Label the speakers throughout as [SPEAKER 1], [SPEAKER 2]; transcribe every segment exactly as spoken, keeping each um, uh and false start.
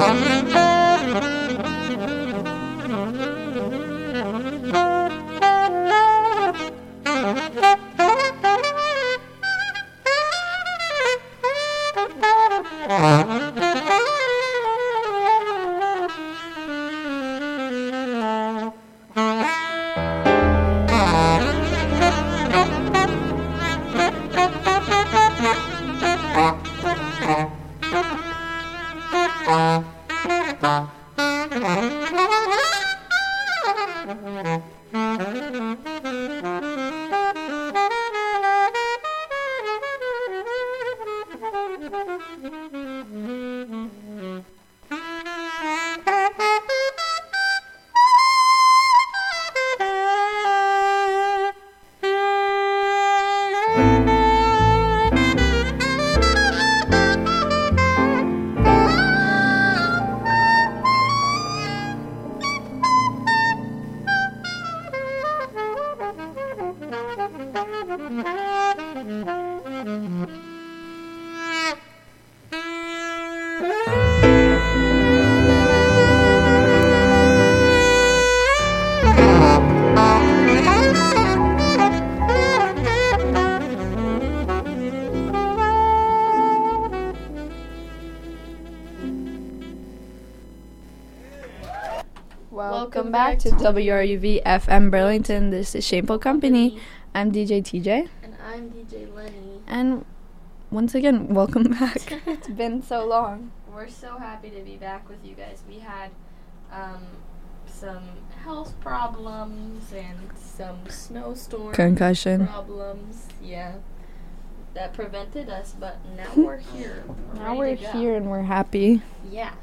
[SPEAKER 1] Welcome back to W R U V F M Burlington. This is Shameful Company. I'm D J T J.
[SPEAKER 2] And I'm D J Lenny.
[SPEAKER 1] And once again, welcome back. It's been so long.
[SPEAKER 2] We're so happy to be back with you guys. We had um, some health problems and some snowstorm
[SPEAKER 1] Concussion
[SPEAKER 2] problems. Yeah. That prevented us, but now we're here. We're
[SPEAKER 1] now we're
[SPEAKER 2] here
[SPEAKER 1] go. and we're happy.
[SPEAKER 2] Yeah.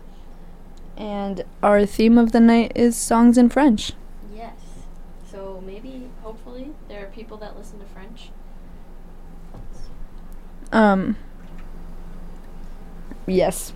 [SPEAKER 1] And our theme of the night is songs in French.
[SPEAKER 2] Yes. So maybe, hopefully, there are people that listen to French.
[SPEAKER 1] Um. Yes.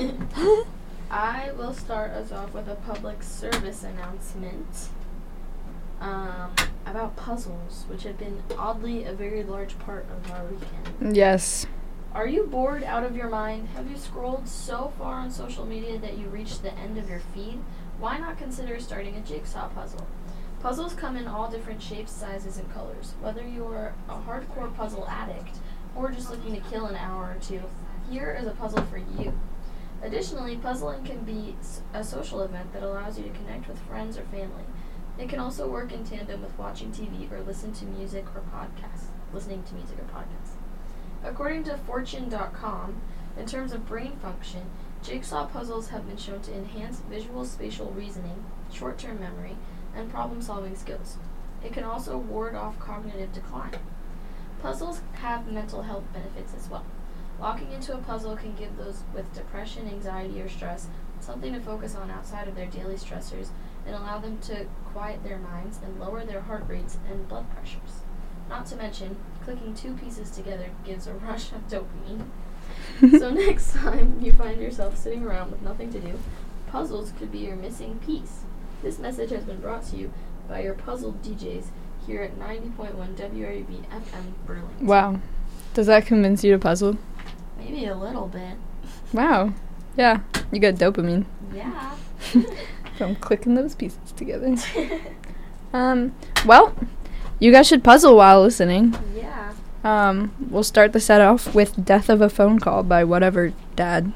[SPEAKER 2] I will start us off with a public service announcement um, about puzzles, which have been oddly a very large part of our weekend.
[SPEAKER 1] Yes.
[SPEAKER 2] Are you bored out of your mind? Have you scrolled so far on social media that you reached the end of your feed? Why not consider starting a jigsaw puzzle? Puzzles come in all different shapes, sizes, and colors. Whether you are a hardcore puzzle addict or just looking to kill an hour or two, here is a puzzle for you. Additionally, puzzling can be a social event that allows you to connect with friends or family. It can also work in tandem with watching T V or listen to music or podcasts, listening to music or podcasts. According to Fortune dot com, in terms of brain function, jigsaw puzzles have been shown to enhance visual spatial reasoning, short-term memory, and problem-solving skills. It can also ward off cognitive decline. Puzzles have mental health benefits as well. Locking into a puzzle can give those with depression, anxiety, or stress something to focus on outside of their daily stressors and allow them to quiet their minds and lower their heart rates and blood pressures. Not to mention, clicking two pieces together gives a rush of dopamine. So next time you find yourself sitting around with nothing to do, puzzles could be your missing piece. This message has been brought to you by your puzzled D Js here at ninety point one W R U V F M Burlington.
[SPEAKER 1] Wow. Does that convince you to puzzle?
[SPEAKER 2] Maybe a little bit.
[SPEAKER 1] Wow. Yeah. You got dopamine.
[SPEAKER 2] Yeah.
[SPEAKER 1] From clicking those pieces together. um, well, you guys should puzzle while listening.
[SPEAKER 2] Yeah.
[SPEAKER 1] Um, we'll start the set off with Death of a Phone Call by Whatever Dad.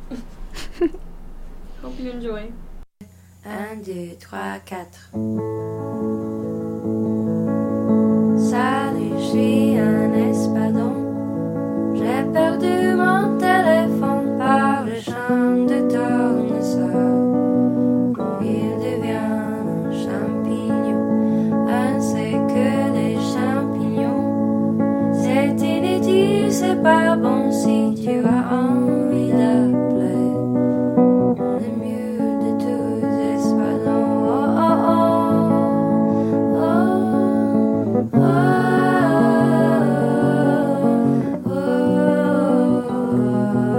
[SPEAKER 2] Hope you enjoy.
[SPEAKER 3] Un, deux, trois, quatre. Salut, je suis un espadon. J'ai perdu mon téléphone par le champ de tournesol. Il devient un champignon. Un c'est que des champignons. C'est inédit, c'est pas bon si tu as envie d'appeler. Le mieux de tous les espadons. Oh oh oh. Oh oh. Oh.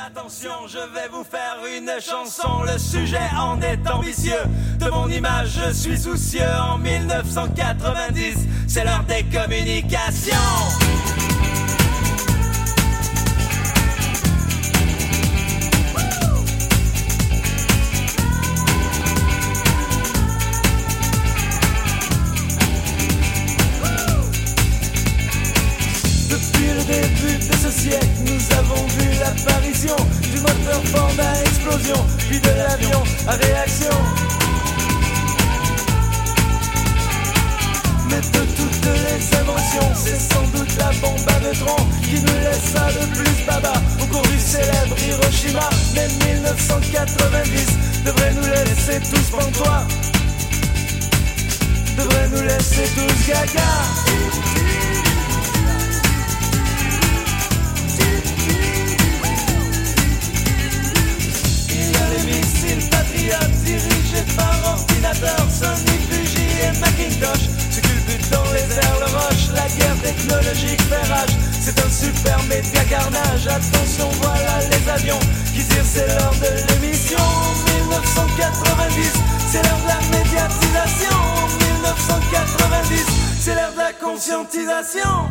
[SPEAKER 4] Attention, je vais vous faire une chanson. Le sujet en est ambitieux. De mon image, je suis soucieux. En mille neuf cent quatre-vingt-dix, c'est l'heure des communications.
[SPEAKER 5] Début de ce siècle, nous avons vu l'apparition du moteur Ford à explosion, puis de l'avion à réaction. Mais de toutes les inventions, c'est sans doute la bombe à neutrons qui nous laissa le plus baba au cours du célèbre Hiroshima. Mais mille neuf cent quatre-vingt-dix devrait nous laisser tous pantois, devrait nous laisser tous gaga. Patriotes dirigés par ordinateur, Sony, Fuji et Macintosh se culbutent dans les airs, le roche, la guerre technologique fait rage. C'est un super média carnage, attention voilà les avions qui tirent, c'est l'heure de l'émission. mille neuf cent quatre-vingt-dix, c'est l'heure de la médiatisation. mille neuf cent quatre-vingt-dix, c'est l'heure de la conscientisation.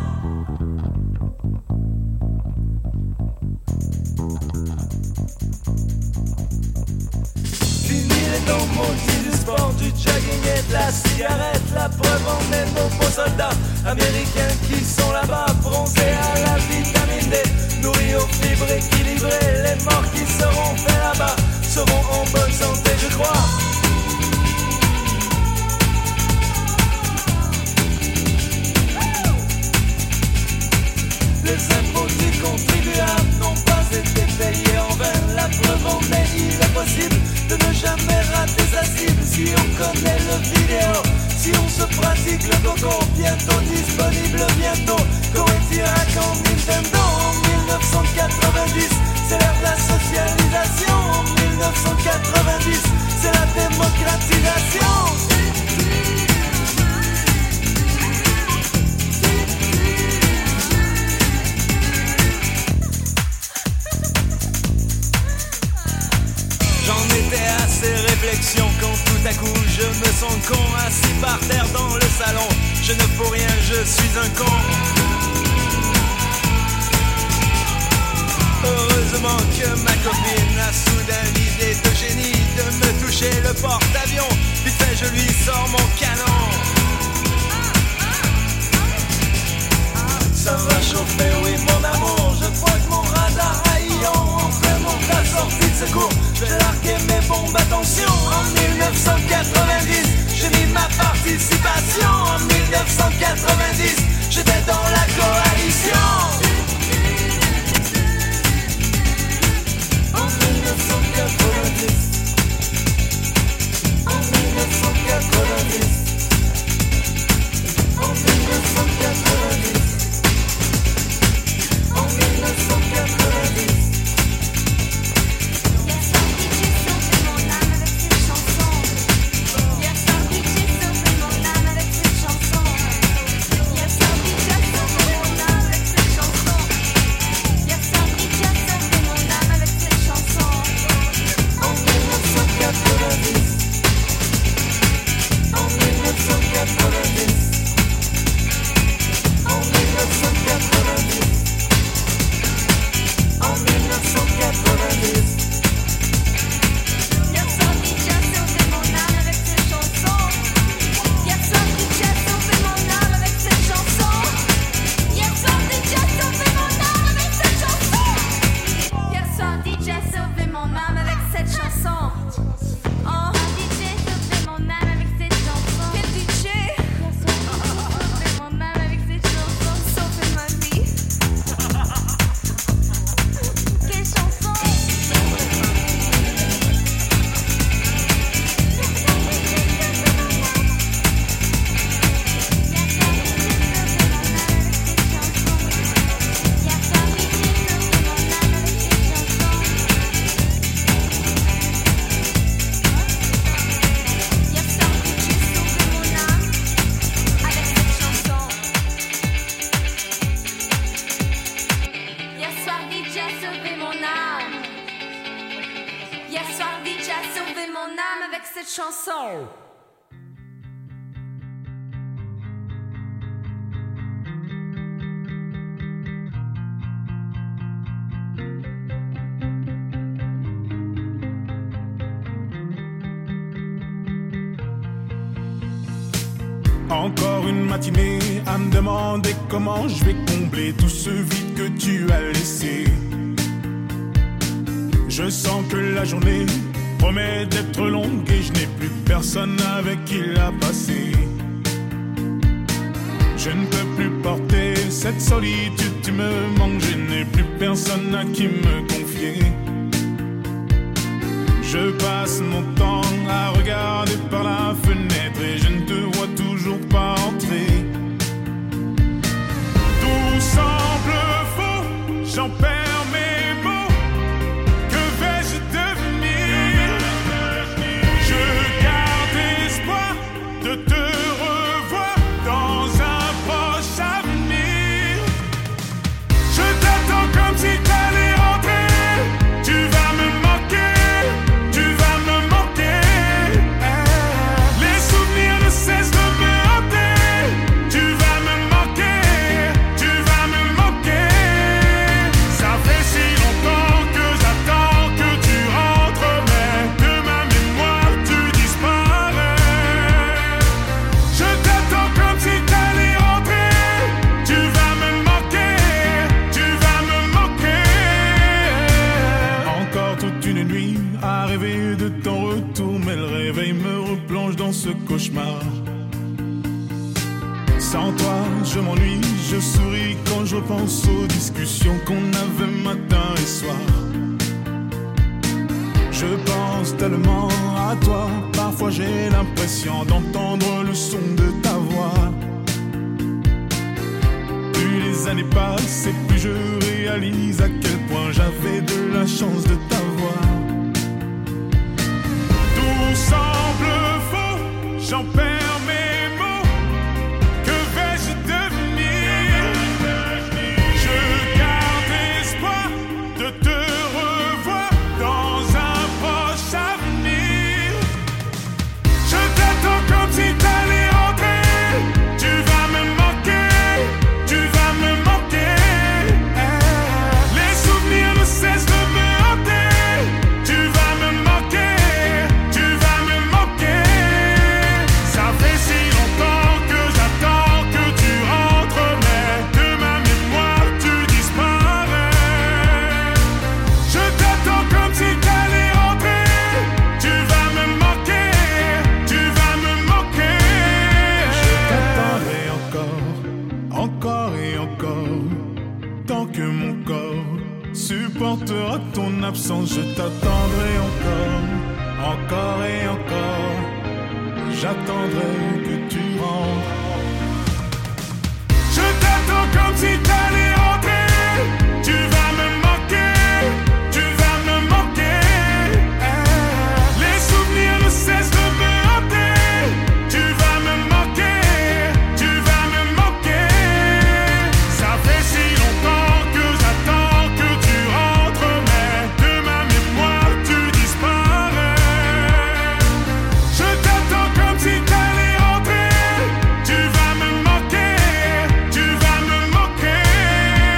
[SPEAKER 5] Dans maudit du sport, du jogging et de la cigarette. La preuve en est nos beaux soldats américains qui sont là-bas, bronzés à la vitamine D, nourris aux fibres équilibrées. Les morts qui seront faits là-bas seront en bonne santé, je crois. Les impôts du contribuable n'ont pas été payés en vain. La preuve en est, il est possible de ne jamais rater sa cible. Si on connaît le vidéo, si on se pratique le coco, bientôt disponible, bientôt Koei-Tira quand Nintendo. En mille neuf cent quatre-vingt-dix, c'est l'ère de la socialisation. En mille neuf cent quatre-vingt-dix, c'est la démocratisation. J'en étais à ces réflexions quand tout à coup je me sens con, assis par terre dans le salon. Je ne fous rien, je suis un con. Heureusement que ma copine a soudain l'idée de génie de me toucher le porte-avions. Vite fait je lui sors mon canon. Ça va chauffer, oui mon amour. Je crois que mon radar haillant en plein monde la sortie de secours. Je vais larguer mes bombes, attention. En mille neuf cent quatre-vingt-dix, j'ai mis ma participation. En mille neuf cent quatre-vingt-dix, j'étais dans la coalition. En mille neuf cent quatre-vingt-dix, en mille neuf cent quatre-vingt-dix, en mille neuf cent quatre-vingt-dix, en mille neuf cent quatre-vingt-dix.
[SPEAKER 3] Hier soir, j'ai sauvé mon âme avec cette chanson. Hier soir, j'ai sauvé mon âme avec cette chanson. Hier soir, j'ai sauvé mon âme Hier soir, D J a sauvé mon âme avec cette chanson.
[SPEAKER 6] Encore une matinée à me demander comment je vais combler tout ce vide que tu as laissé. Je sens que la journée promet d'être longue et je n'ai plus personne avec qui la passer. Je ne peux plus porter cette solitude, tu me manques, je n'ai plus personne à qui me confier. Je passe mon temps à regarder par la fenêtre et je ne te vois toujours pas entrer. Tout semble faux, j'en perds mes mots. Que vais-je devenir? Je garde espoir de te revoir dans un proche avenir. Je t'attends comme si t'allais rentrer. Tu vas me manquer. Ce cauchemar. Sans toi, je m'ennuie, je souris quand je repense aux discussions qu'on avait matin et soir. Je pense tellement à toi, parfois j'ai l'impression d'entendre le son de ta voix. Plus les années passent et plus je réalise à quel point j'avais de la chance de t'avoir. Tout semble faux, j'en perds mes mots. Que vais-je devenir? Je garde espoir de te revoir dans un proche avenir. Je t'attends comme si t'allais rentrer. Tu vas me manquer, tu vas me manquer. Les souvenirs ne cessent de me hanter. Tu vas me manquer, tu vas me manquer. Ça fait si longtemps que j'attends que tu rentres, mais de ma mémoire tu disparais. Je t'attends comme si t'allais rentrer. Tu vas me manquer, tu vas me manquer. Je t'attendrai encore, encore et encore. Tant que mon corps supportera ton absence, je t'attendrai encore, encore et encore. J'attendrai que tu rentres. Je t'attends comme si t'allais rentrer. Tu vas me manquer, tu vas me manquer. Les souvenirs ne cessent de me hanter. Tu vas me manquer, tu vas me manquer. Ça fait si longtemps que j'attends que tu rentres, mais de ma mémoire tu disparais. Je t'attends comme si t'allais rentrer. Tu vas me manquer, tu vas me manquer.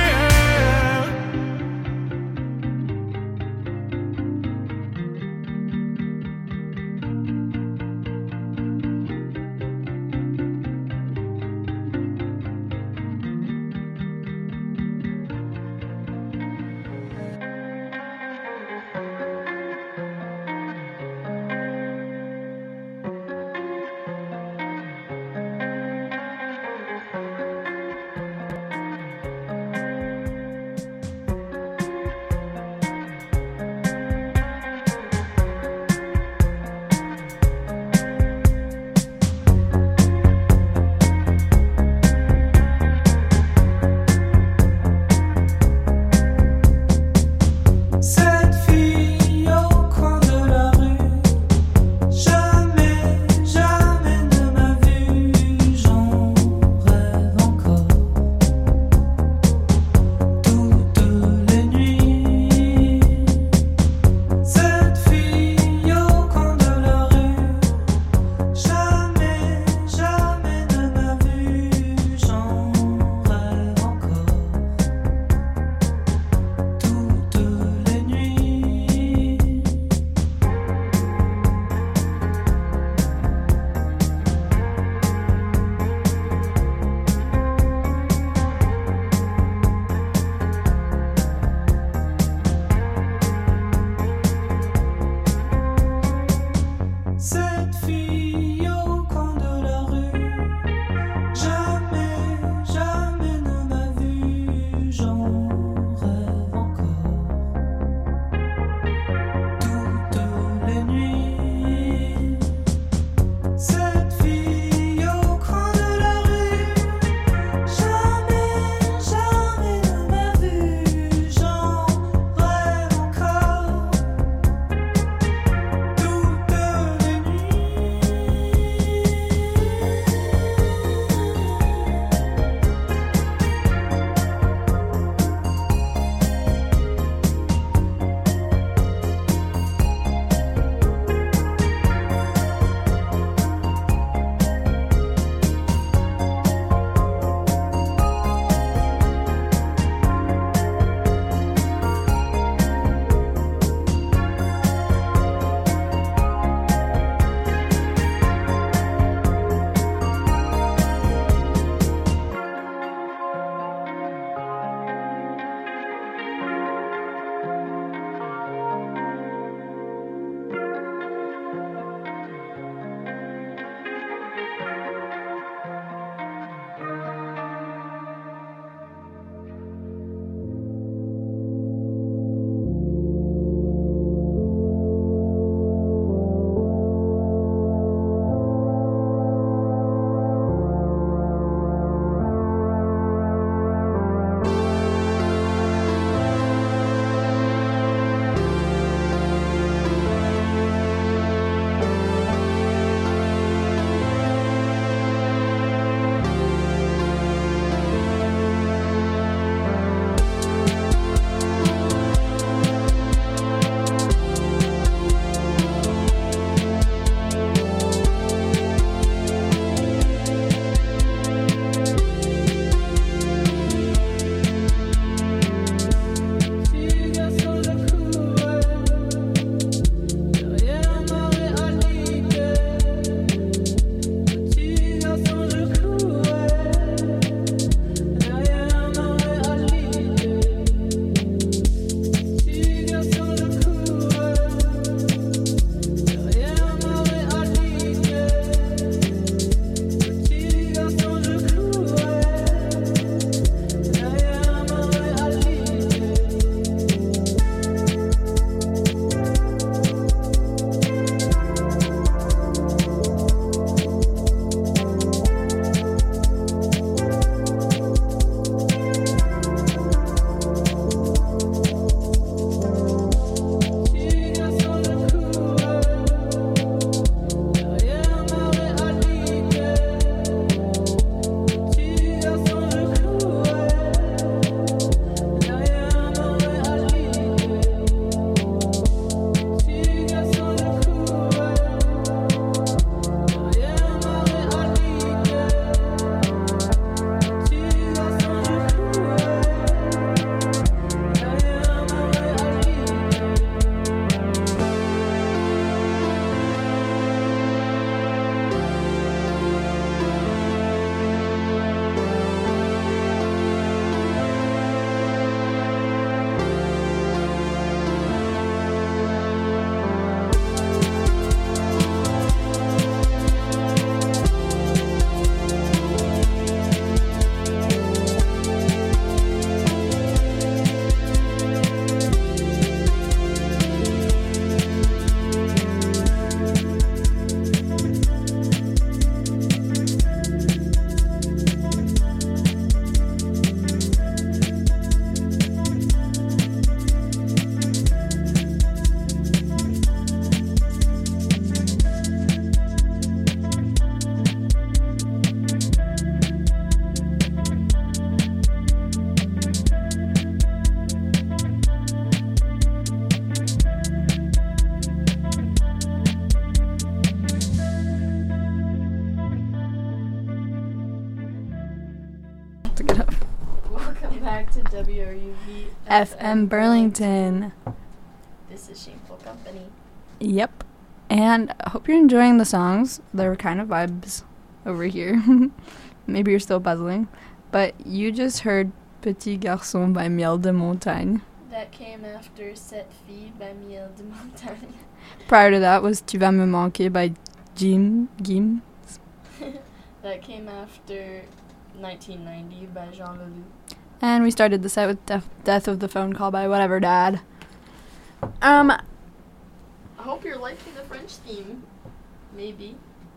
[SPEAKER 2] W R U V
[SPEAKER 1] F M Burlington.
[SPEAKER 2] This is Shameful Company.
[SPEAKER 1] Yep. And I hope you're enjoying the songs. They're kind of vibes over here. Maybe you're still puzzling. But you just heard Petit Garçon by Miel de Montagne.
[SPEAKER 2] That came after Cette Fille by Miel de Montagne.
[SPEAKER 1] Prior to that was Tu vas me manquer by Jim Gim.
[SPEAKER 2] That came after nineteen ninety by Jean Leloup.
[SPEAKER 1] And we started the set with Def- Death of the Phone Call by Whatever Dad. Um,
[SPEAKER 2] I hope you're liking the French theme. Maybe.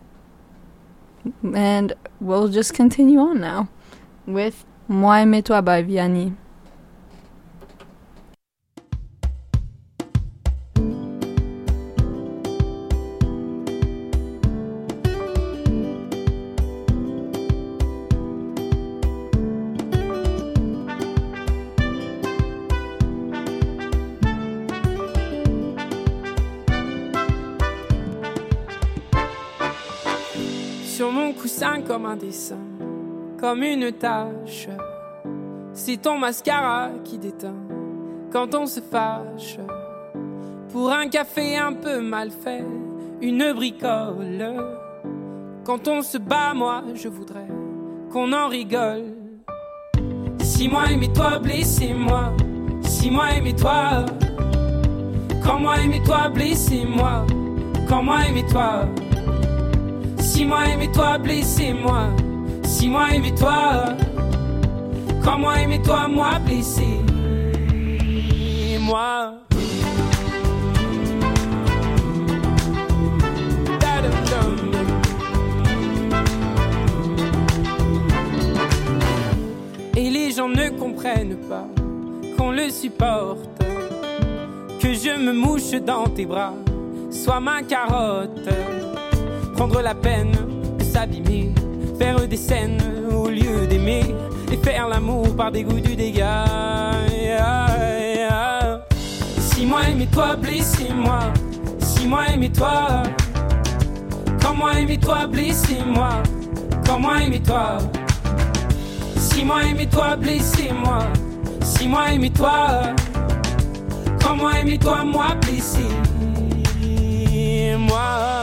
[SPEAKER 1] And we'll just continue on now with Moi aimé toi by Vianney.
[SPEAKER 7] Sur mon coussin comme un dessin, comme une tache, c'est ton mascara qui déteint quand on se fâche. Pour un café un peu mal fait, une bricole. Quand on se bat, moi je voudrais qu'on en rigole. Si moi aimais toi, blessez-moi. Si moi aimais toi, quand moi aimais toi, blessez-moi. Quand moi aimais toi. Si moi aimais toi, blessez-moi. Si moi aimais toi, quand moi aimais toi, moi blessé. Moi. Et les gens ne comprennent pas qu'on le supporte, que je me mouche dans tes bras, sois ma carotte. Prendre la peine de s'abîmer, faire des scènes au lieu d'aimer, et faire l'amour par dégoût du dégât. Si moi aimais toi, blessez-moi. Si moi aimais toi, quand moi aimais toi, blessez-moi. Quand moi aimais toi. Si moi aimais toi, blessez-moi. Si moi aimais toi, quand moi aimais toi, moi blessé. Moi.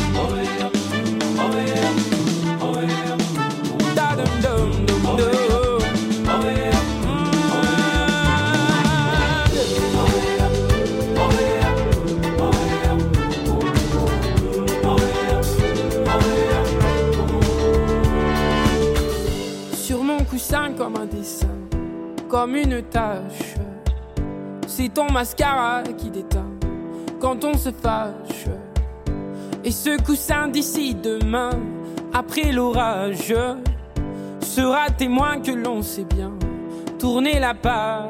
[SPEAKER 7] Sur mon coussin comme un dessin, comme une tache, c'est ton mascara qui déteint quand on se fâche. Et ce coussin d'ici demain, après l'orage, sera témoin que l'on sait bien tourner la page.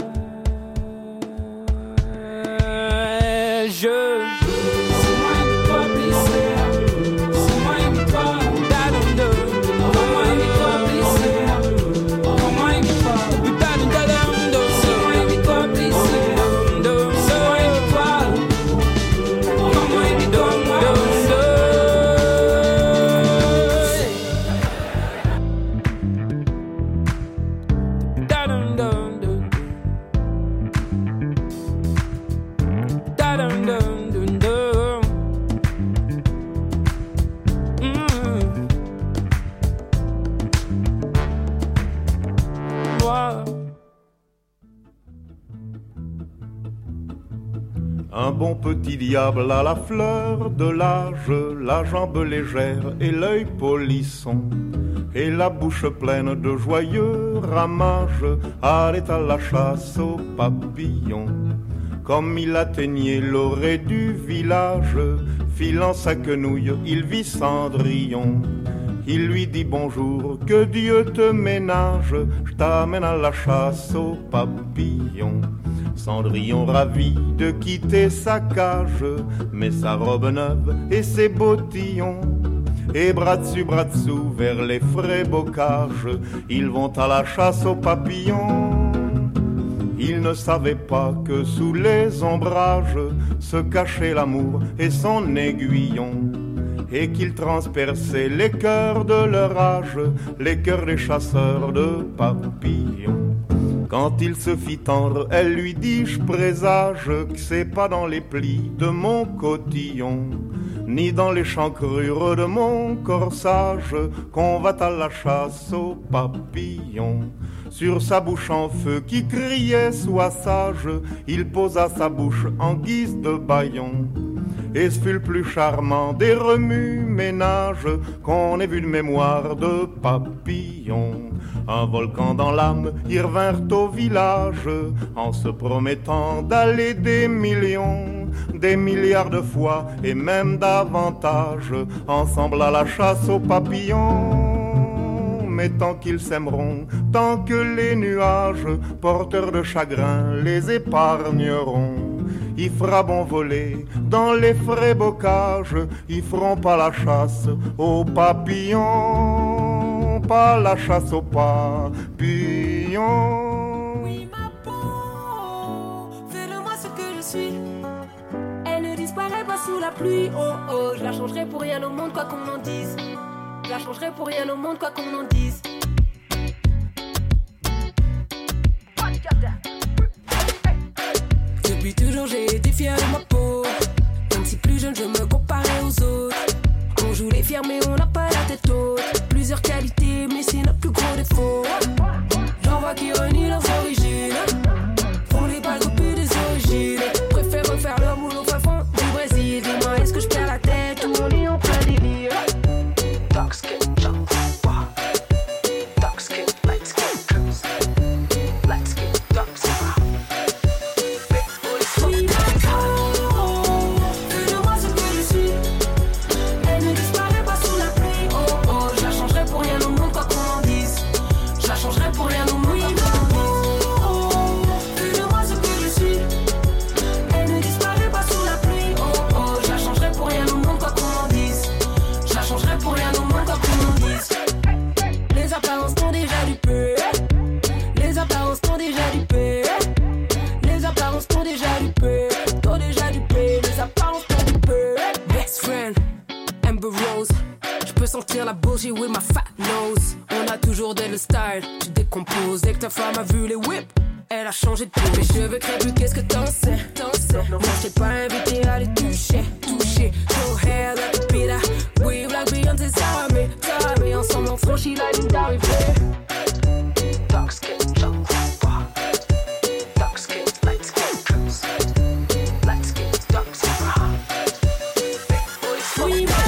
[SPEAKER 7] C'est moi et toi blessé, c'est moi et toi dadando, c'est moi et toi blessé, c'est moi et toi dadando, c'est moi et toi blessé, c'est moi et toi, c'est moi et toi
[SPEAKER 8] Un bon petit diable à la fleur de l'âge, la jambe légère et l'œil polisson, et la bouche pleine de joyeux ramages, allait à la chasse aux papillons. Comme il atteignait l'orée du village, filant sa quenouille, il vit Cendrillon. Il lui dit bonjour, que Dieu te ménage, je t'amène à la chasse aux papillons. Cendrillon ravi de quitter sa cage, met sa robe neuve et ses bottillons. Et bras dessus, bras dessous, vers les frais bocages, ils vont à la chasse aux papillons. Ils ne savaient pas que sous les ombrages se cachait l'amour et son aiguillon, et qu'ils transperçaient les cœurs de leur âge, les cœurs des chasseurs de papillons. Quand il se fit tendre, elle lui dit, je présage que c'est pas dans les plis de mon cotillon, ni dans les chancrures de mon corsage, qu'on va à la chasse aux papillons. Sur sa bouche en feu qui criait sois sage, il posa sa bouche en guise de bâillon. Et ce fut le plus charmant des remue-ménages qu'on ait vu de mémoire de papillon. Un volcan dans l'âme, ils revinrent au village en se promettant d'aller des millions, des milliards de fois et même davantage, ensemble à la chasse aux papillons. Mais tant qu'ils s'aimeront, tant que les nuages, porteurs de chagrin, les épargneront, il fera bon voler dans les frais bocages, ils feront pas la chasse aux papillons, pas la chasse aux papillons.
[SPEAKER 9] Oui, ma peau, fais de moi ce que je suis. Elle ne disparaît pas sous la pluie, oh oh, je la changerai pour rien au monde, quoi qu'on en dise. Je la changerai pour rien au monde, quoi qu'on en dise. Depuis toujours j'ai été fier de ma peau. Même si plus jeune je me comparais aux autres. On joue les fiers mais on n'a pas la tête haute. Plusieurs qualités mais c'est notre plus gros défaut. J'en vois qui renient leurs origines. Font les balles copies des origines. Préfèrent refaire leur boulot au fin fond du Brésil. Dis-moi est-ce que je perds la tête ou on est en plein délire. Dark skin, dark skin, dark skin, light skin, light skin, dark skin. Sentir la bullshit with my fat nose. On a toujours dès le style, tu décomposes. Dès que ta femme a vu les whips, elle a changé de peau. Mes cheveux crépus, qu'est-ce que t'en sais? T'en sais? Non, je t'ai pas invité à les toucher, toucher. Your hair like a pita, we like Beyoncé, ça mais, ça mais ensemble on franchit la ligne d'arrivée. Dark skin, dark skin, dark skin, light skin, light skin, dark skin. Oui, ma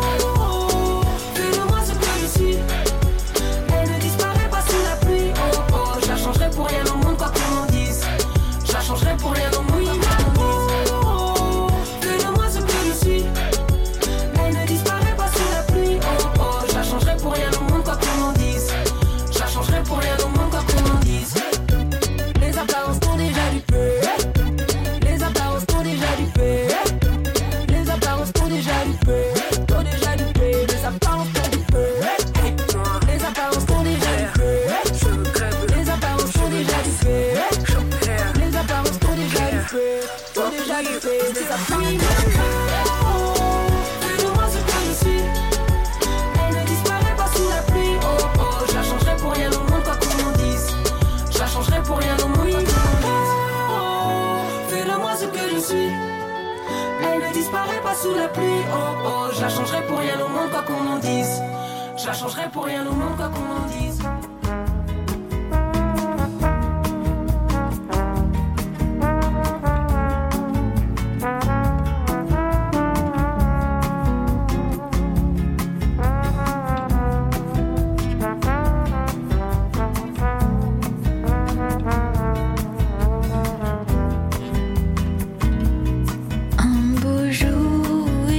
[SPEAKER 9] pour rien au monde, fais-le-moi ce que je suis. Elle ne disparaît pas sous la pluie, oh oh. Je la changerai pour rien au monde, quoi qu'on en dise. Je la changerai pour rien au monde, quoi qu'on en dise. Les apparences sont déjà du peu. Les apparences sont déjà du peu. Les apparences sont déjà du peu. Sont déjà du peu. Les apparences sont du peu. Les apparences sont déjà du peu. Les apparences sont déjà du peu. Les apparences sont déjà du peu, sont déjà du peu, les apparences. Fais-le-moi ce que je suis. Elle ne disparaît pas sous la pluie, oh oh. Je la changerai pour rien au monde, quoi qu'on en dise. Je la changerai pour rien au monde, quoi qu'on en dise. Oh, fais-le-moi ce que je suis. Elle ne disparaît pas sous la pluie, oh oh. Je la changerai pour rien au monde, quoi qu'on en dise. Je la changerai pour rien au monde, quoi qu'on en dise.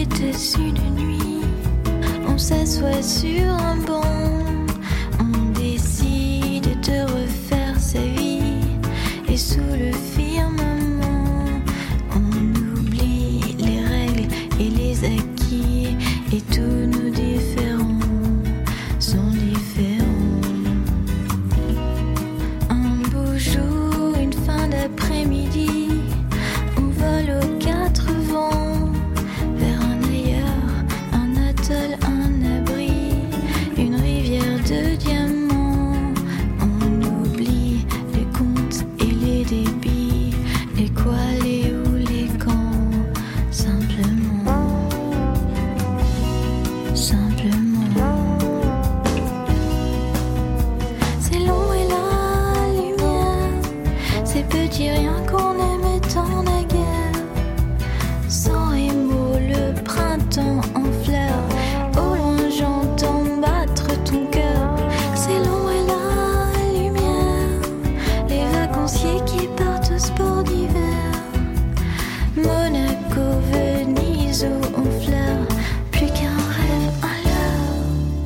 [SPEAKER 10] S'assoit sur un banc, on rien qu'on aimait tant naguère. Sang et mots, le printemps en fleurs. Au loin j'entends battre ton cœur. C'est l'ombre et la lumière. Les vacanciers qui partent au sport d'hiver. Monaco, Venise ou Honfleur. Plus qu'un rêve à l'heure.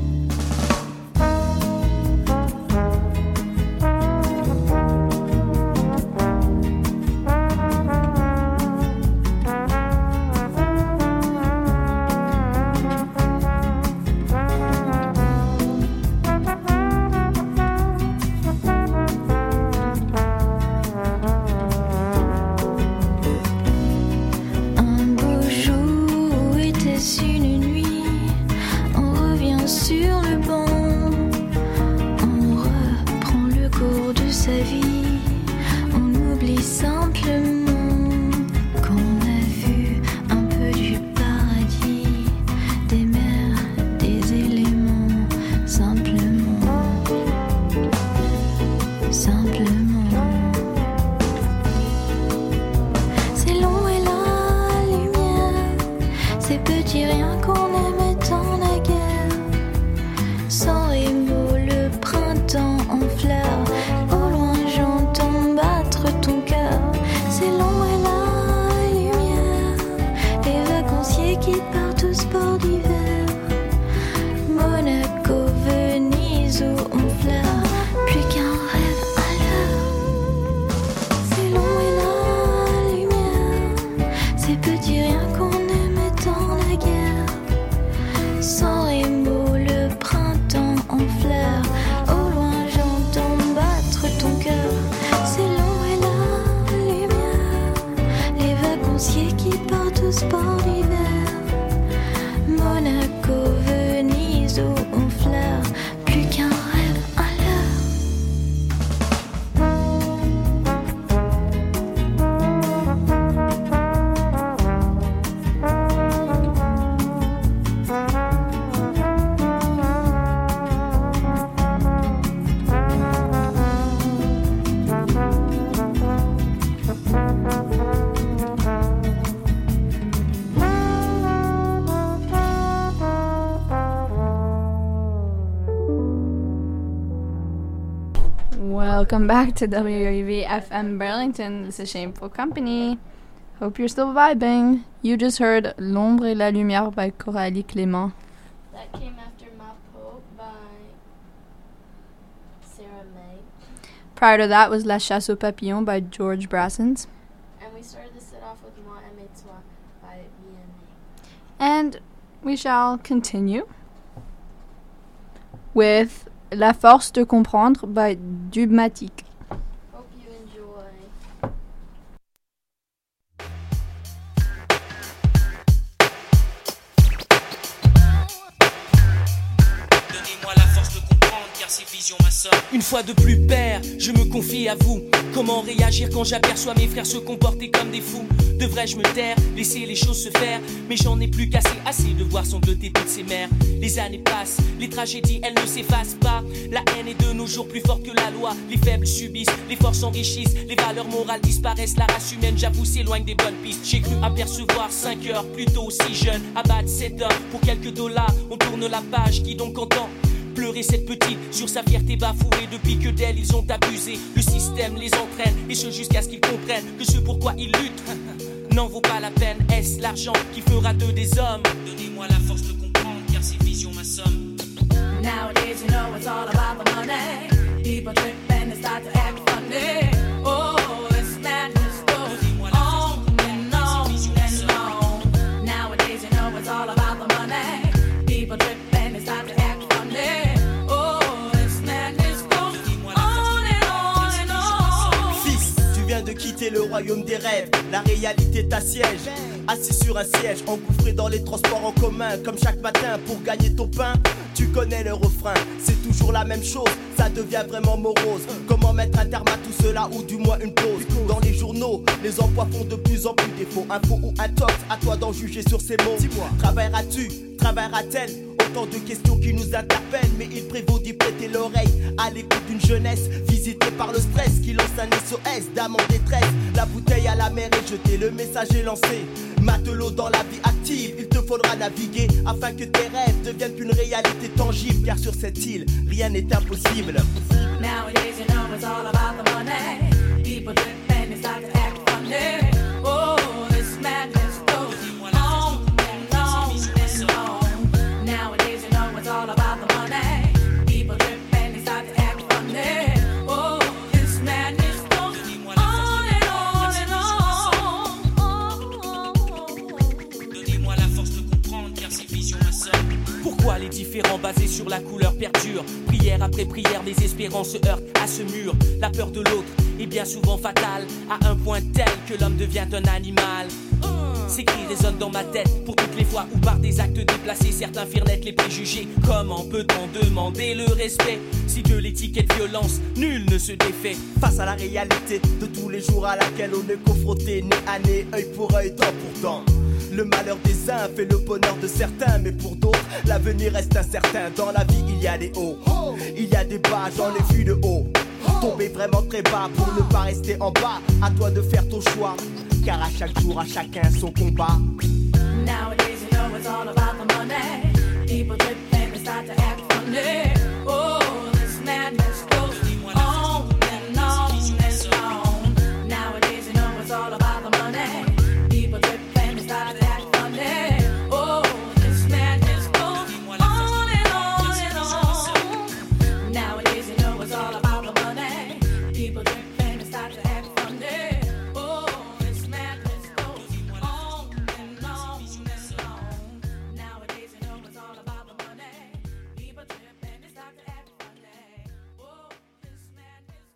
[SPEAKER 10] Un beau jour, était-ce une nuit? On revient sur le banc, on reprend le cours de sa vie, on oublie simplement qu'on a vu un peu du paradis, des mers, des éléments, simplement, simplement. C'est l'ombre et la lumière, ces petits riens qu'on aimait tant naguère. Sang et mots, le printemps en fleurs. Au loin j'entends battre ton cœur. C'est l'ombre et la lumière, les vacanciers qui partent au sport d'hiver. Monaco, Venise ou Honfleur, plus qu'un rêve à l'heure. C'est l'ombre et la lumière, ces petits riens qu'on aimait tant naguère. Sang et mots, le printemps en fleurs. Au loin j'entends battre ton cœur. C'est l'ombre et la lumière, les vacanciers qui partent au sport d'hiver. Monaco, Venise ou Honfleur, plus qu'un rêve à l'heure.
[SPEAKER 1] Welcome back to W A V F M Burlington. This is Shameful Company. Hope you're still vibing. You just heard L'ombre et la lumière by Coralie Clément.
[SPEAKER 2] That came after Ma Peau by Sarah May.
[SPEAKER 1] Prior to that was La Chasse aux Papillons by George Brassens.
[SPEAKER 2] And we started the set off with Moi Aimé Toi by V N A.
[SPEAKER 1] And we shall continue with La Force de Comprendre by Dubmatique.
[SPEAKER 2] Hope you enjoy.
[SPEAKER 11] Donnez-moi la force de comprendre car ces visions m'assomment. Une fois de plus père, je me confie à vous. Comment réagir quand j'aperçois mes frères se comporter comme des fous? Devrais-je me taire, laisser les choses se faire? Mais j'en ai plus qu'assez, assez de voir sangloter toutes ces mères. Les années passent, les tragédies elles ne s'effacent pas. La haine est de nos jours plus forte que la loi. Les faibles subissent, les forts s'enrichissent. Les valeurs morales disparaissent, la race humaine j'avoue s'éloigne des bonnes pistes. J'ai cru apercevoir cinq heures plus tôt, si jeune. Abattre sept hommes pour quelques dollars, on tourne la page, qui donc entend pleurer cette petite sur sa fierté bafouée. Depuis que d'elle ils ont abusé, le système les entraîne, et ce jusqu'à ce qu'ils comprennent que ce pourquoi ils luttent n'en vaut pas la peine. Est-ce l'argent qui fera d'eux des hommes? Donnez-moi la force de comprendre car ces visions m'assomment.
[SPEAKER 9] Nowadays you know it's all about the money. People trip and they start to act funny. Oh, this madness goes on and on and on. Nowadays you know it's all about the money. People trip and they start to act funny. Oh, this madness goes on and on and on.
[SPEAKER 12] Fils, tu viens de quitter le royaume des rêves. La réalité t'assiège. Assis sur un siège, engouffré dans les transports en commun. Comme chaque matin pour gagner ton pain. Tu connais le refrain, c'est toujours la même chose. Ça devient vraiment morose. Comment mettre un terme à tout cela, ou du moins une pause? Dans les journaux, les emplois font de plus en plus défaut. Info ou intox, à toi d'en juger sur ces mots. Dis-moi, travailleras-tu, travaillera-t-elle autant de questions qui nous interpellent, mais il prévaut d'y prêter l'oreille à l'écoute d'une jeunesse visitée par le stress qui lance un S O S d'âme en détresse. La bouteille à la mer est jetée, le message est lancé. Matelot dans la vie active, il te faudra naviguer afin que tes rêves deviennent une réalité tangible, car sur cette île, rien n'est impossible.
[SPEAKER 9] Nowadays, you know it's all about the money. People drip and they start to act funny. Oh, this madness goes on and on and on. Nowadays, you know it's all about the money. People drip and they start to act funny. Oh, this madness goes on and on and on.
[SPEAKER 11] Donnez-moi la force de comprendre, car ces visions m'assomment. Pourquoi les différends basés sur la couleur perdurent? Prière après prière, les espérances se heurtent à ce mur. La peur de l'autre est bien souvent fatale, à un point tel que l'homme devient un animal. Ces cris résonnent dans ma tête pour toutes les fois où par des actes déplacés certains firent naître les préjugés. Comment peut-on demander le respect si de l'étiquette violence nul ne se défait?
[SPEAKER 12] Face à la réalité de tous les jours à laquelle on est confronté, nez à nez, œil pour œil, dent pour dent. Le malheur des uns fait le bonheur de certains, mais pour d'autres, l'avenir reste incertain. Dans la vie, il y a des hauts, il y a des bas, j'en ai vu de haut. Tomber vraiment très bas pour ne pas rester en bas. À toi de faire ton choix, car à chaque jour, à chacun son combat.
[SPEAKER 9] Nowadays, you know it's all about the money. People drip and they start to act funny. Oh, this madness goes on and on and on. Nowadays, you know it's all about the money. People drip and they start to act funny. Oh, this madness goes on and on and on. Nowadays, you know it's all about the money. People drip and they start to act funny. Oh, this madness goes on and on and on. Nowadays, you know it's all about the money. People drip and they start to act funny. Oh, this madness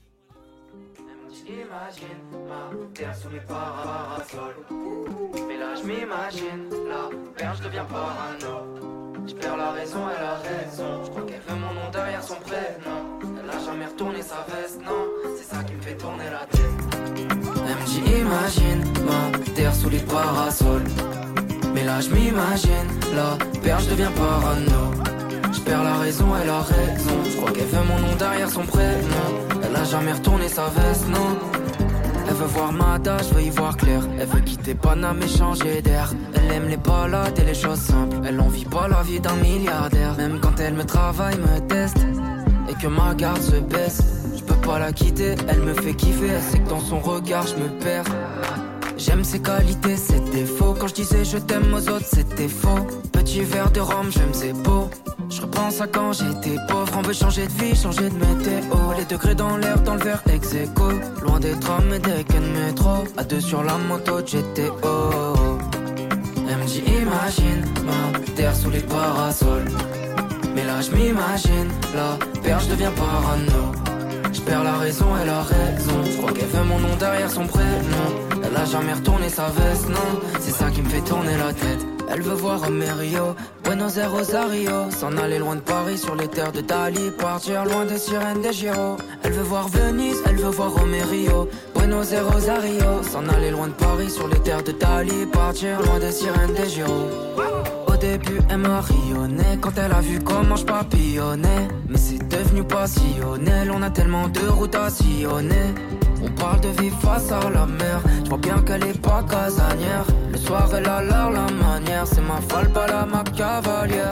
[SPEAKER 9] goes.
[SPEAKER 13] J'imagine ma terre sous les parasols. Mais là je m'imagine la perche devient parano. Je perds la raison, elle a raison. Je crois qu'elle veut mon nom derrière son prénom. Elle a jamais retourné sa veste, non. C'est ça qui me fait tourner la tête. Elle me dit imagine ma terre sous les parasols. Mais là je m'imagine la perche devient parano. Je perds la raison, elle a raison. Je crois qu'elle veut mon nom derrière son prénom. Elle a jamais retourné sa veste, non. Elle veut voir Mada, je veux y voir clair. Elle veut quitter Paname et changer d'air. Elle aime les balades et les choses simples. Elle envie pas la vie d'un milliardaire. Même quand elle me travaille, me teste et que ma garde se baisse, je peux pas la quitter, elle me fait kiffer. Elle sait que dans son regard je me perds. J'aime ses qualités, ses défauts. Quand je disais je t'aime aux autres, c'était faux. Petit verre de rhum, j'aime ses beaux. Je repense à quand j'étais pauvre. On veut changer de vie, changer de météo. Les degrés dans l'air, dans le verre ex aequo. Loin des trams et des quais de métro. À deux sur la moto de G T O. Elle me dit imagine ma terre sous les parasols. Mais là je m'imagine la perche devient parano. Je perds la raison, elle a raison. Je crois qu'elle veut mon nom derrière son prénom. Elle a jamais retourné sa veste, non. C'est ça qui me fait tourner la tête. Elle veut voir Romerio, Buenos Aires, Rosario. S'en aller loin de Paris sur les terres de Dali. Partir loin des sirènes des Giro. Elle veut voir Venise, elle veut voir Romerio, Buenos Aires, Rosario. S'en aller loin de Paris sur les terres de Dali. Partir loin des sirènes des Giro. Au début elle m'a rayonné quand elle a vu comment je papillonnais. Mais c'est devenu passionnel, on a tellement de routes à sillonner. On parle de vie face à la mer, je vois bien qu'elle est pas casanière. Le soir elle a l'air la manière, c'est ma folle pas la ma cavalière.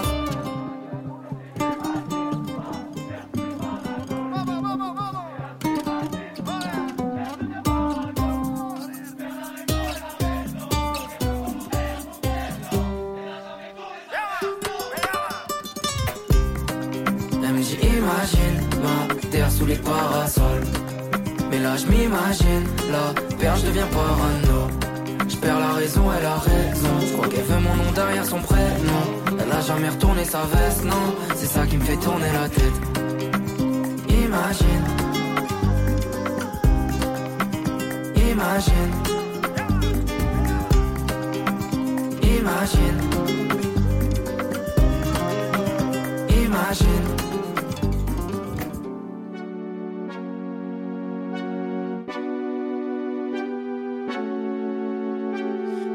[SPEAKER 13] Elle me dit imagine ma terre sous les parasols. Mais là je m'imagine, la perche devient parano. Je perds la raison, elle a raison. Je crois qu'elle veut mon nom derrière son prénom. Elle a jamais retourné sa veste, non. C'est ça qui me fait tourner la tête. Imagine, imagine, imagine, imagine.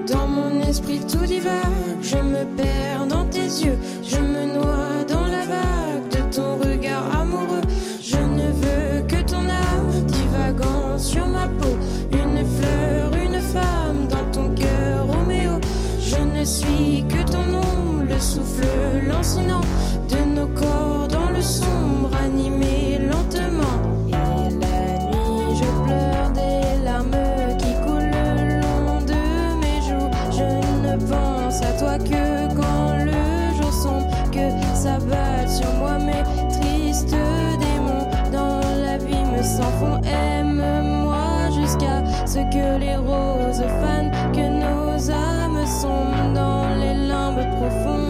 [SPEAKER 9] Dans mon esprit tout divague, je me perds dans tes yeux, je me noie dans la vague de ton regard amoureux. Je ne veux que ton âme divagant sur ma peau, une fleur, une femme dans ton cœur, Roméo. Je ne suis que ton ombre, le souffle lancinant de nos corps dans le sombre, animé lentement. Et la nuit, je pleure des larmes qui coulent le long de mes joues. Je ne pense à toi que quand le jour sombre, que s'abattent sur moi mes tristes démons. Dans l'abîme sans fond, aime-moi jusqu'à ce que les roses fanent, que nos âmes sombrent dans les limbes profondes.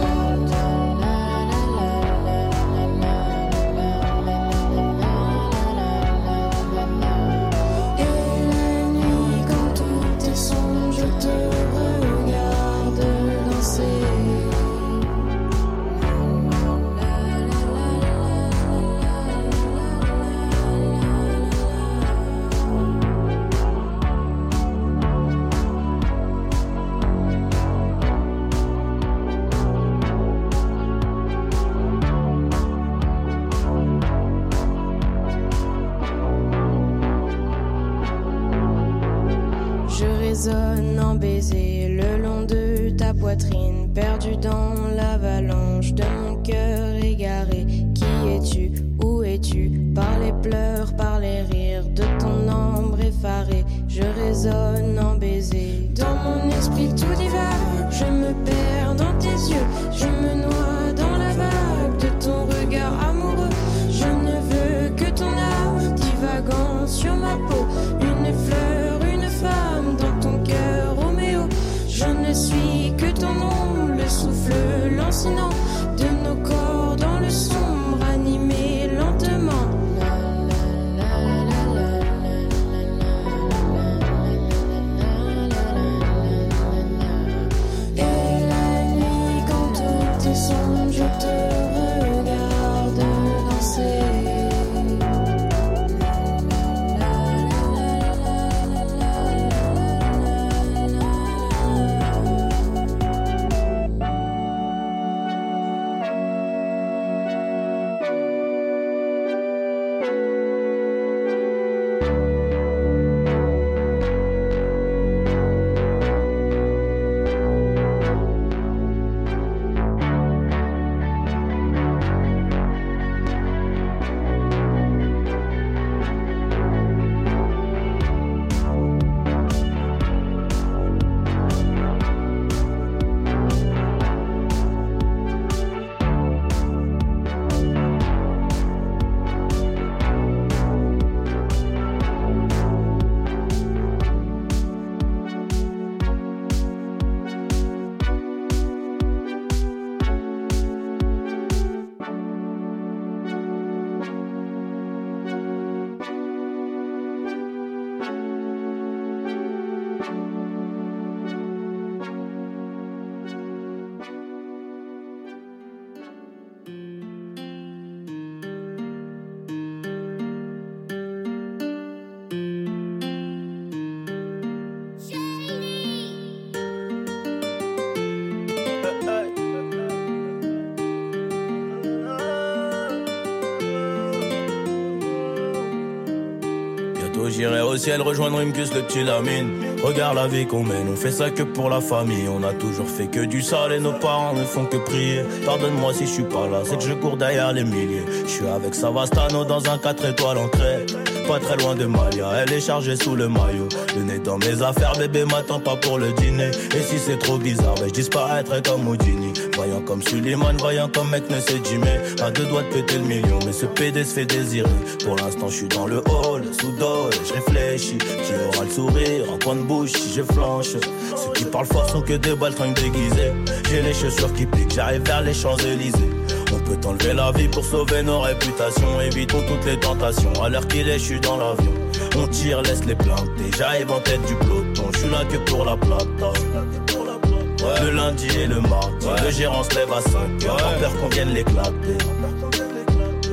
[SPEAKER 9] En baiser le long de ta poitrine, perdu dans l'avalanche de mon cœur égaré. Qui es-tu? Où es-tu? Par les pleurs, par les rires de ton ombre effarée, je résonne en baiser. Dans mon esprit tout divague, je me perds dans tes yeux, je me noie dans la vague de ton regard amoureux. Je ne veux que ton âme divagant sur ma peau, une fleur, une femme dans ton cœur, Roméo. Je ne suis que ton ombre, le souffle lancinant de nos corps dans le sombre, animé lentement. Et la nuit, quand tout est sombre, je te regarde danser.
[SPEAKER 14] J'irai au ciel rejoindre Rimkus, le petit Lamine. Regarde la vie qu'on mène, on fait ça que pour la famille. On a toujours fait que du sale et nos parents ne font que prier. Pardonne-moi si je suis pas là, c'est que je cours derrière les milliers. Je suis avec Savastano dans un quatre étoiles en crête, pas très loin de Malia, elle est chargée sous le maillot. Le nez dans mes affaires, bébé m'attend pas pour le dîner. Et si c'est trop bizarre, ben je disparaîtrai comme Houdini. Voyant comme Suleiman, voyant comme mec ne sait Jimmy. À deux doigts de péter le million, mais ce P D se fait désirer. Pour l'instant je suis dans le hall, sous dol, je réfléchis. Qui aura le sourire, en coin de bouche si je flanche. Ceux qui parlent fort sont que des baltringues déguisés. J'ai les chaussures qui piquent, j'arrive vers les Champs-Élysées. On peut enlever la vie pour sauver nos réputations. Évitons toutes les tentations, à l'heure qu'il est je suis dans l'avion. On tire, laisse les planter, j'arrive en tête du peloton. Je suis là que pour la plata. Ouais. Le lundi et le mardi, ouais. Le gérant se lève à cinq heures, ouais. Pas peur qu'on vienne l'éclater.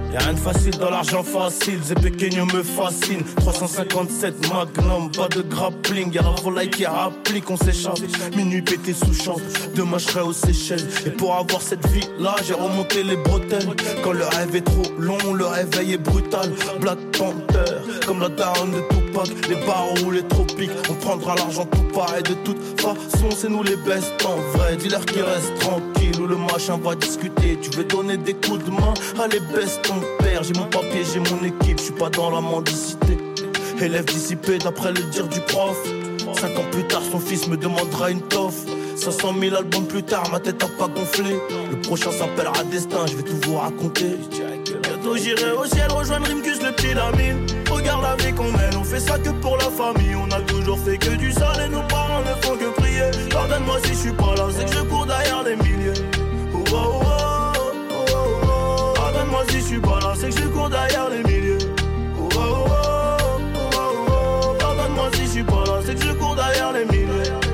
[SPEAKER 14] Y'a rien de facile dans l'argent facile, Zé Pequeño me fascine. Trois cent cinquante-sept Magnum, pas de grappling. Y'a la volaille qui rapplique, on s'échappe. Minuit pété sous chambre, demain je serai aux Seychelles. Et pour avoir cette vie là, j'ai remonté les bretelles. Quand le rêve est trop long, le réveil est brutal. Black Panther, comme la daronne de Tupac. Les barreaux ou les tropiques, on prendra l'argent tout pareil. De toute façon c'est nous les best en vrai. Dis-leur qu'ils restent tranquilles ou le machin va discuter. Tu veux donner des coups de main, allez baisse ton père. J'ai mon papier, j'ai mon équipe, je suis pas dans la mendicité. Élève dissipé d'après le dire du prof. Cinq ans plus tard son fils me demandera une toffe. Cinq cent mille albums plus tard ma tête a pas gonflé. Le prochain s'appellera Destin, je vais tout vous raconter. Bientôt j'irai au ciel rejoindre Rimkus le petit Lamine. Regarde la vie qu'on mène, on fait ça que pour la famille. On a toujours fait que du sale et nos parents ne font que prier. Pardonne-moi si je suis pas là, c'est que je cours derrière les milliers. Oh, oh, oh, oh, oh, oh. Pardonne-moi si je suis pas là, c'est que je cours derrière les milliers. Oh, oh, oh, oh, oh, oh. Pardonne-moi si je suis pas là, c'est que je cours derrière les milliers.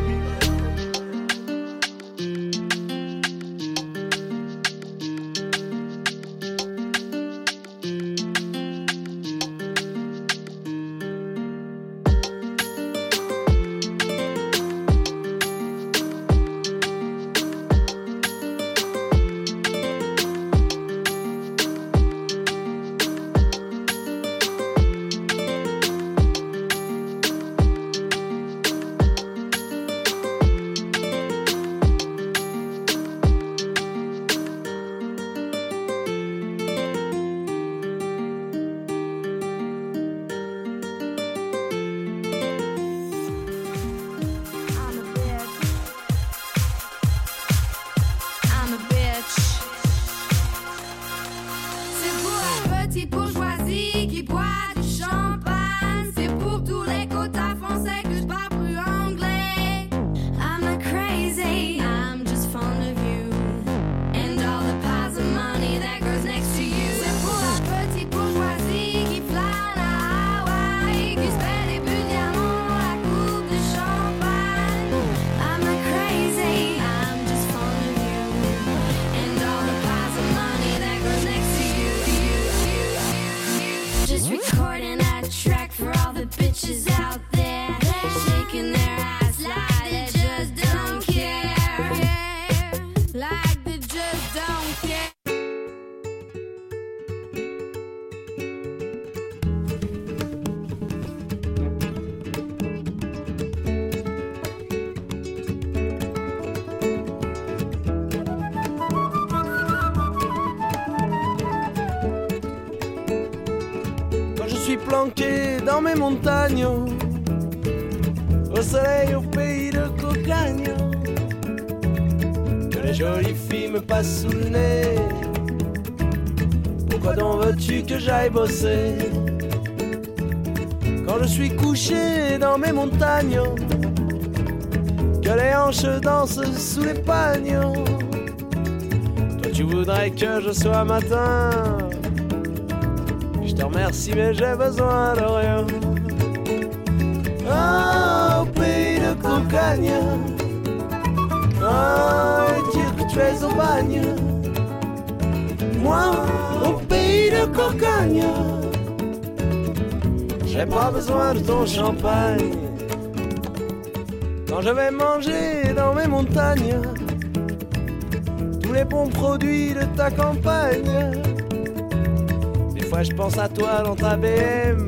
[SPEAKER 15] Planqué dans mes montagnes, au soleil, au pays de Cocagne, que les jolies filles me passent sous le nez. Pourquoi donc veux-tu que j'aille bosser quand je suis couché dans mes montagnes, que les hanches dansent sous les pagnes? Toi tu voudrais que je sois matin. Je te remercie mais j'ai besoin de rien. Ah, au pays de Cocagne, ah, dire que tu es au bagne. Moi, au pays de Cocagne, j'ai pas besoin de ton champagne. Quand je vais manger dans mes montagnes tous les bons produits de ta campagne, je pense à toi dans ta B M,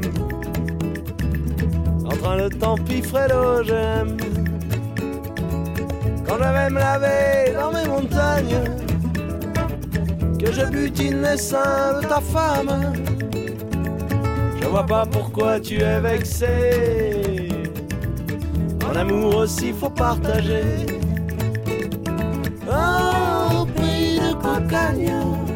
[SPEAKER 15] en train de t'empiffrer l'eau, j'aime. Quand je vais me laver dans mes montagnes, que je butine les seins de ta femme, je vois pas pourquoi tu es vexé. En amour aussi faut partager. Oh, au pays de Cocagne,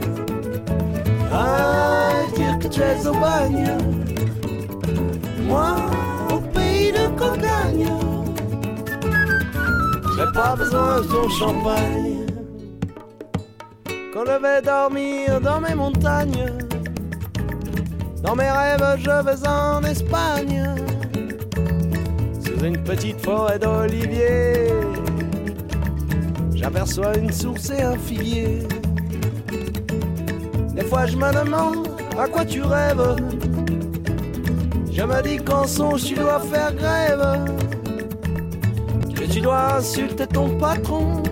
[SPEAKER 15] ah, dire que tu es au bagne. Moi, au pays de Cocagne, j'ai pas besoin de ton champagne. Quand je vais dormir dans mes montagnes, dans mes rêves je vais en Espagne, sous une petite forêt d'oliviers, j'aperçois une source et un figuier. Des fois je me demande À quoi tu rêves? Je me dis qu'en songe tu dois faire grève, que tu dois insulter ton patron,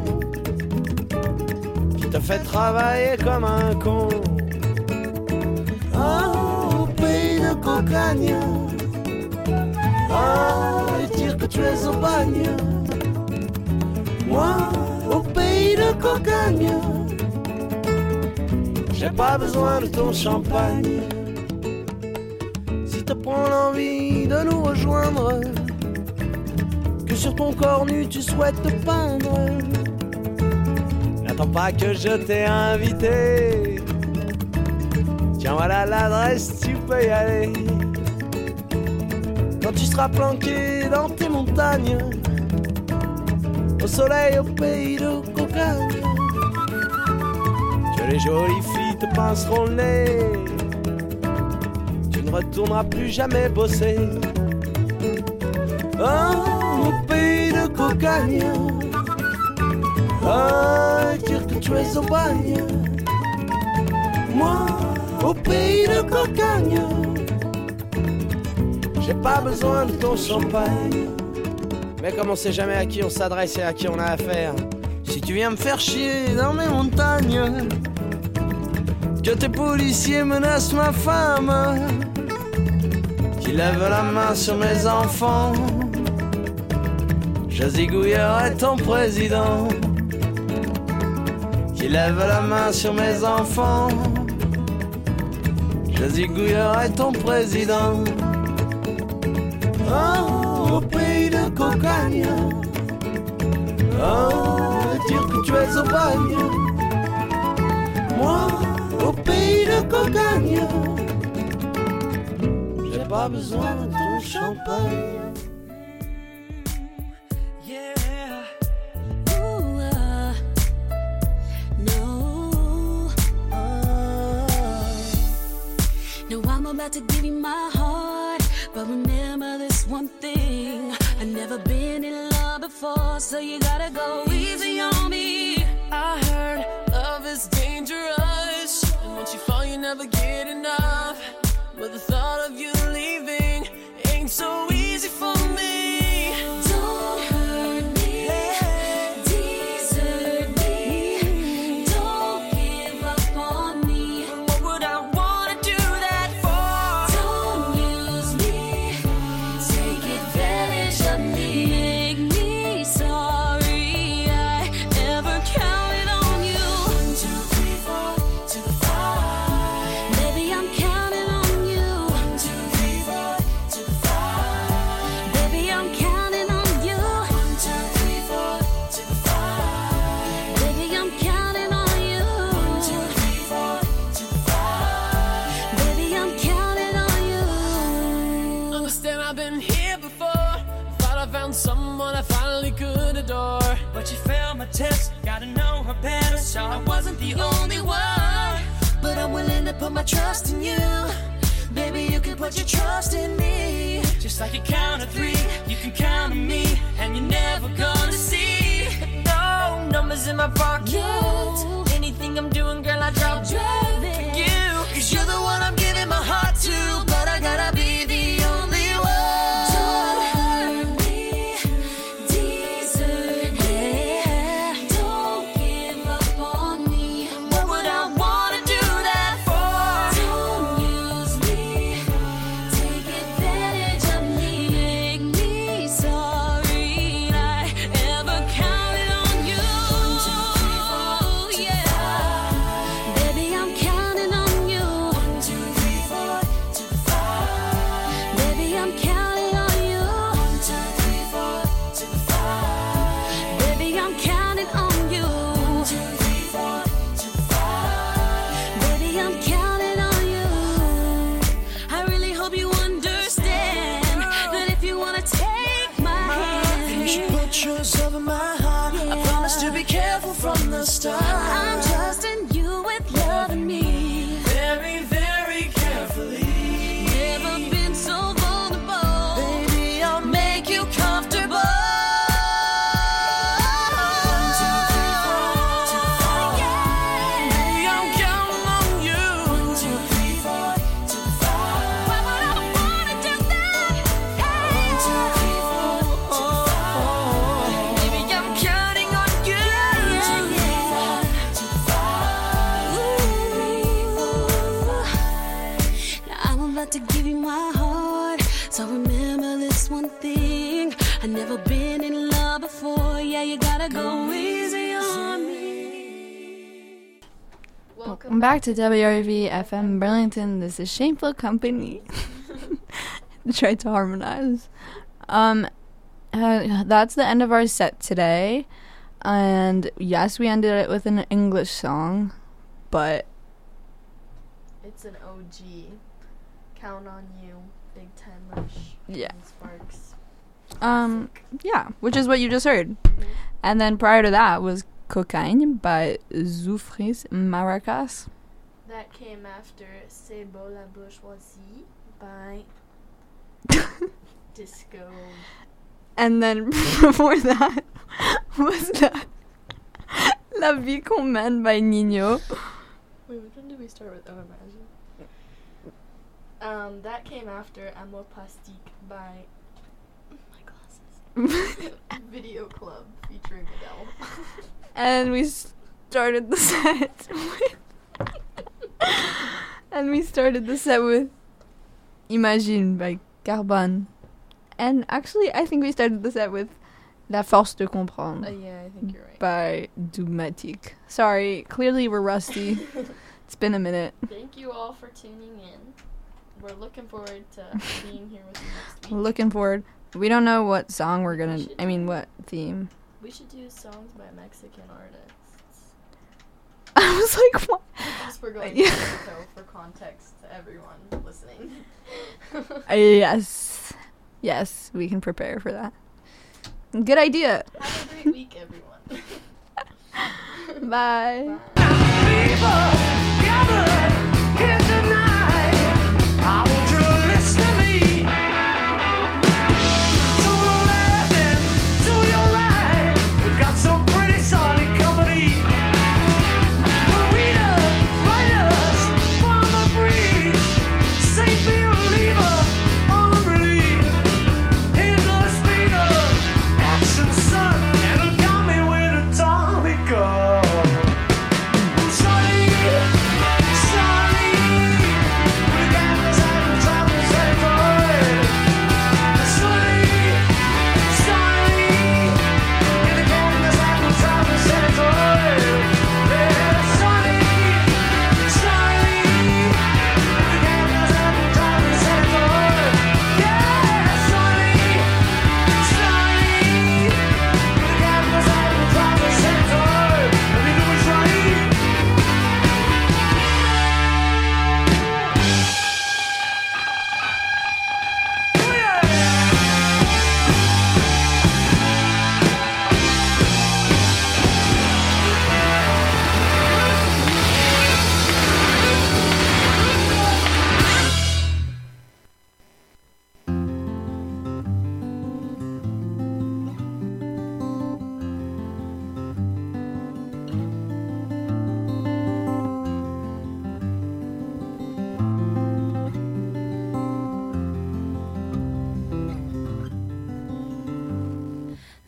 [SPEAKER 15] qui te fait travailler comme un con. Ah, au pays de cocagne, ah, et dire que tu es au bagne. Moi, au pays de cocagne, j'ai pas besoin de ton champagne. Si te prends l'envie de nous rejoindre, que sur ton corps nu tu souhaites te peindre, n'attends pas que je t'ai invité. Tiens, voilà l'adresse, tu peux y aller. Quand tu seras planqué dans tes montagnes, au soleil, au pays de cocagne, que les jolies filles te pinceront le nez, tu ne retourneras plus jamais bosser. Oh, au pays de cocagne, oh, dire que tu es au bagne. Moi, au pays de cocagne, j'ai pas besoin de ton champagne. Mais comme on sait jamais à qui on s'adresse et à qui on a affaire, si tu viens me faire chier dans mes montagnes, que tes policiers menacent ma femme, qu'ils lèvent la main sur mes enfants, je zigouillerai ton président. Qu'ils lèvent la main sur mes enfants, je zigouillerai ton président. Oh, au pays de cocagne, oh, dire que tu es au bagne. Moi, au pays de cocagne, j'ai pas besoin de ton champagne.
[SPEAKER 16] About to give you my heart, but remember this one thing: I've never been in love before, so you gotta go easy on me.
[SPEAKER 7] I heard love is dangerous, and once you fall you never get enough, but the thought of you leaving ain't so easy for me.
[SPEAKER 16] Don't hurt me, desert me, don't give up on me.
[SPEAKER 7] What would I wanna do that for?
[SPEAKER 16] Make me sorry I ever counted on you. One, two, three, four, to the five. Baby, I'm counting on you. One, two, three, four, to the five. Baby, I'm counting on you. One, two, three, four, to the five. Baby, I'm counting on you. One, two, three, four, to the five. Baby, I'm counting on you.
[SPEAKER 7] Understand I've been here before. I found someone I finally could adore,
[SPEAKER 11] but she failed my test, gotta know her better, so I wasn't the only one.
[SPEAKER 16] But I'm willing to put my trust in you. Baby, you can put your trust in me.
[SPEAKER 11] Just like you count to three, you can count on me, and you're never gonna see no numbers in my pocket.
[SPEAKER 16] No.
[SPEAKER 11] Anything I'm doing, girl, I drop
[SPEAKER 16] driving
[SPEAKER 11] for you,
[SPEAKER 16] cause you're the one I'm giving my heart to, but I gotta be the only one. From the start, I'm trusting you with loving me
[SPEAKER 11] very, very carefully.
[SPEAKER 16] Never been so vulnerable.
[SPEAKER 11] Baby, I'll make you comfortable.
[SPEAKER 16] One, two, three, four, to the five.
[SPEAKER 11] Yeah. Baby, I'm counting on you.
[SPEAKER 16] One, two, three, four, never been in love before, yeah, you gotta go easy on me.
[SPEAKER 1] Welcome back to W R V F M Burlington. This is Shameful Company. Tried to harmonize. Um, uh, that's the end of our set today. And yes, we ended it with an English song, but
[SPEAKER 2] it's an O G. Count on You, Big Time Rush,
[SPEAKER 1] yeah,
[SPEAKER 2] and Sparks.
[SPEAKER 1] Um, yeah, which is what you just heard. Mm-hmm. And then prior to that was Cocaine by Zoufris Maracas.
[SPEAKER 2] That came after C'est Beau la Bourgeoisie by Disco.
[SPEAKER 1] And then before that was that La Vie qu'on mène by Nino.
[SPEAKER 2] Wait, which one did we start with? Oh, Imagine. Um, that came after Amour Plastique by my glasses. Video Club featuring Adele.
[SPEAKER 1] And we started the set with and we started the set with Imagine by Carbone. And actually, I think we started the set with La Force de Comprendre.
[SPEAKER 2] Uh, yeah, I think you're right.
[SPEAKER 1] By Dogmatique. Sorry, clearly we're rusty. It's been a minute.
[SPEAKER 2] Thank you all for tuning in. We're looking forward to being here with you next week.
[SPEAKER 1] Looking forward. We don't know what song we're gonna. I mean, what theme.
[SPEAKER 2] We should do songs by Mexican artists.
[SPEAKER 1] I was like, what?
[SPEAKER 2] Just we're going yeah. to Mexico for context to everyone listening.
[SPEAKER 1] uh, yes. Yes, we can prepare for that. Good idea.
[SPEAKER 2] Have a great week, everyone.
[SPEAKER 1] Bye.
[SPEAKER 5] Bye. People gather